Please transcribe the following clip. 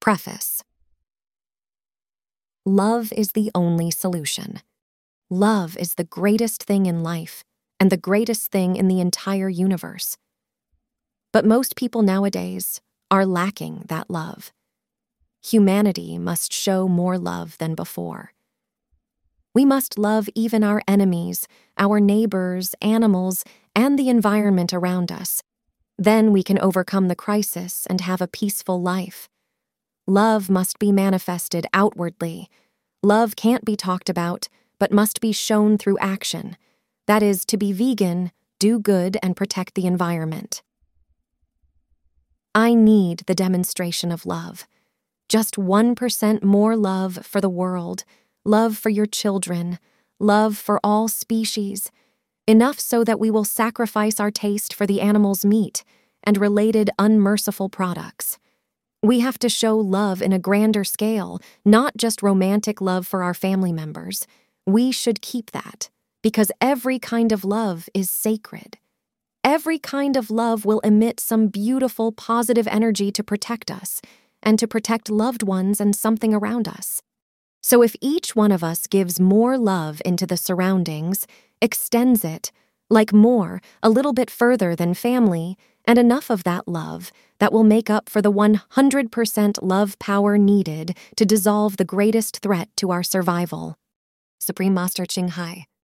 Preface. Love is the only solution. Love is the greatest thing in life and the greatest thing in the entire universe. But most people nowadays are lacking that love. Humanity must show more love than before. We must love even our enemies, our neighbors, animals, and the environment around us. Then we can overcome the crisis and have a peaceful life. Love must be manifested outwardly. Love can't be talked about, but must be shown through action. That is, to be vegan, do good, and protect the environment. I need the demonstration of love. Just 1% more love for the world, love for your children, love for all species, enough so that we will sacrifice our taste for the animal's meat and related unmerciful products. We have to show love in a grander scale, not just romantic love for our family members. We should keep that, because every kind of love is sacred. Every kind of love will emit some beautiful, positive energy to protect us, and to protect loved ones and something around us. So if each one of us gives more love into the surroundings, extends it, like more, a little bit further than family, and enough of that love that will make up for the 100% love power needed to dissolve the greatest threat to our survival. Supreme Master Ching Hai.